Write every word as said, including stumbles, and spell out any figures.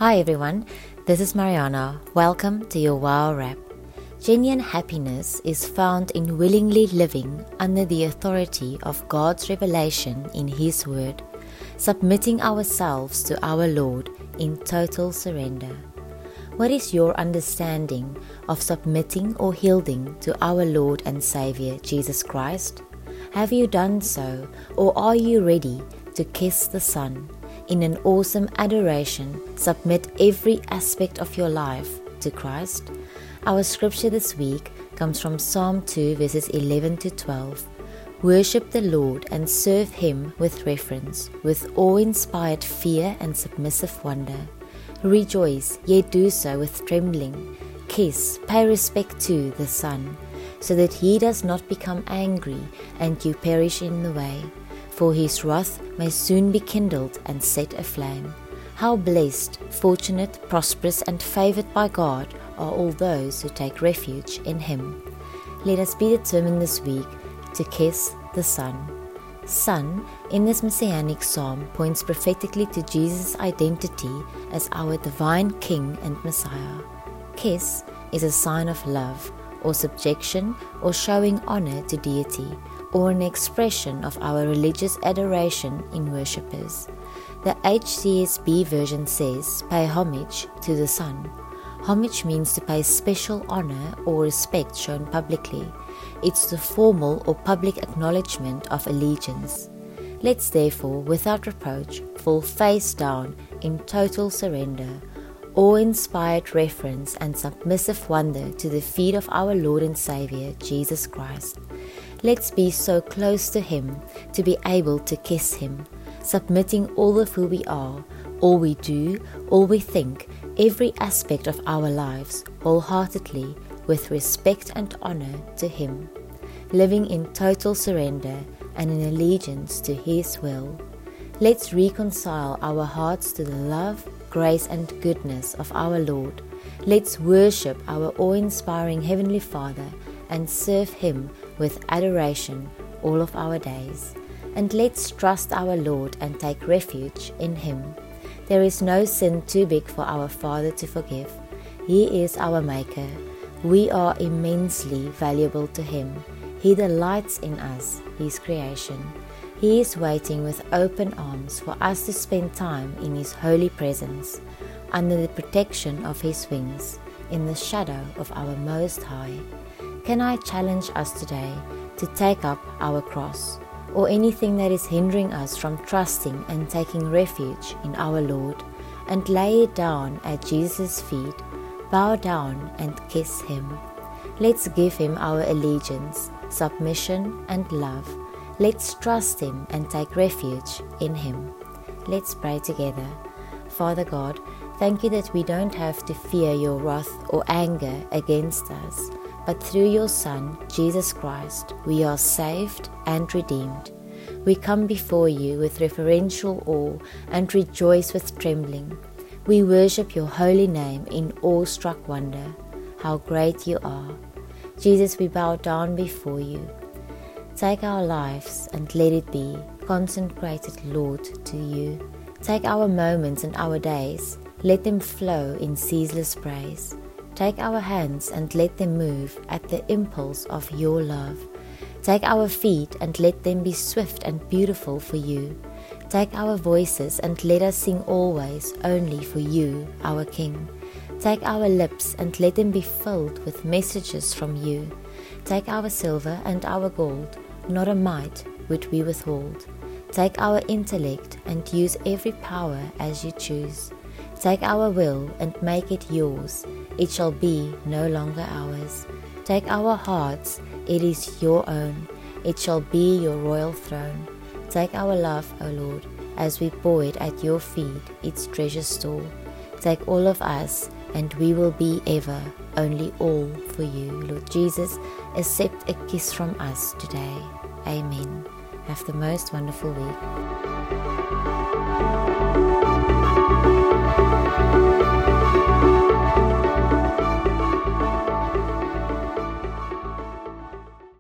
Hi everyone, this is Mariana. Welcome to your Wow Wrap. Genuine happiness is found in willingly living under the authority of God's revelation in His Word, submitting ourselves to our Lord in total surrender. What is your understanding of submitting or yielding to our Lord and Savior Jesus Christ? Have you done so, or are you ready to kiss the Son? In an awesome adoration, submit every aspect of your life to Christ. Our scripture this week comes from Psalm two verses eleven to twelve. Worship the Lord and serve Him with reverence, with awe-inspired fear and submissive wonder. Rejoice, yet do so with trembling. Kiss, pay respect to the Son, so that He does not become angry and you perish in the way. For His wrath may soon be kindled and set aflame. How blessed, fortunate, prosperous, and favored by God are all those who take refuge in Him. Let us be determined this week to kiss the Son. Son, in this messianic psalm, points prophetically to Jesus' identity as our divine King and Messiah. Kiss is a sign of love, or subjection, or showing honor to deity, or an expression of our religious adoration in worshippers. The H C S B version says, pay homage to the Son. Homage means to pay special honor or respect shown publicly. It's the formal or public acknowledgement of allegiance. Let's therefore, without reproach, fall face down in total surrender, awe-inspired reverence and submissive wonder to the feet of our Lord and Savior, Jesus Christ. Let's be so close to Him to be able to kiss Him, submitting all of who we are, all we do, all we think, every aspect of our lives, wholeheartedly, with respect and honor to Him, living in total surrender and in allegiance to His will. Let's reconcile our hearts to the love, grace and goodness of our Lord. Let's worship our awe-inspiring Heavenly Father and serve Him with adoration all of our days. And let's trust our Lord and take refuge in Him. There is no sin too big for our Father to forgive. He is our Maker. We are immensely valuable to Him. He delights in us, His creation. He is waiting with open arms for us to spend time in His holy presence, under the protection of His wings, in the shadow of our Most High. Can I challenge us today to take up our cross, or anything that is hindering us from trusting and taking refuge in our Lord, and lay it down at Jesus' feet, bow down and kiss Him. Let's give Him our allegiance, submission and love. Let's trust Him and take refuge in Him. Let's pray together. Father God, thank You that we don't have to fear Your wrath or anger against us, but through Your Son, Jesus Christ, we are saved and redeemed. We come before You with reverential awe and rejoice with trembling. We worship Your holy name in awe-struck wonder. How great You are. Jesus, we bow down before You. Take our lives and let it be consecrated, Lord, to You. Take our moments and our days. Let them flow in ceaseless praise. Take our hands and let them move at the impulse of Your love. Take our feet and let them be swift and beautiful for You. Take our voices and let us sing always only for You, our King. Take our lips and let them be filled with messages from You. Take our silver and our gold, not a mite would we withhold. Take our intellect and use every power as You choose. Take our will and make it Yours. It shall be no longer ours. Take our hearts, it is Your own. It shall be Your royal throne. Take our love, O Lord, as we pour it at Your feet, its treasure store. Take all of us, and we will be ever only all for You. Lord Jesus, accept a kiss from us today. Amen. Have the most wonderful week.